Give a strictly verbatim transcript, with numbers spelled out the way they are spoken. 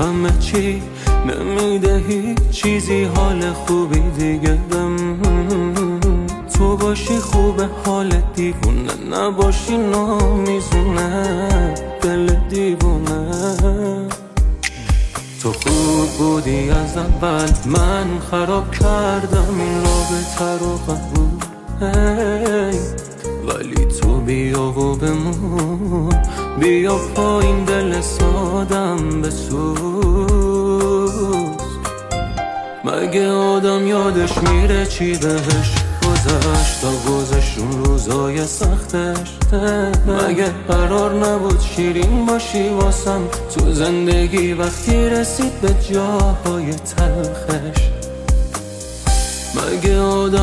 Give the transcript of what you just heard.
همه چی نمیده هیچ چیزی حال خوبی دیگه بهم. تو باشی خوبه حال دیوونه، نباشی نمیزونه دل دیوونه. تو خوب بودی از اول، من خراب کردم این رابطه رو قبول. hey. ولی تو بیا و بمون، بیا پایین دل سادم بسوز. مگه آدم یادش میره چی بهش گذشت تا گذشت اون روزای سختش؟ مگه قرار نبود شیرین باشی واسم تو زندگی وقتی رسید به جاهای تلخش؟ مگه آدم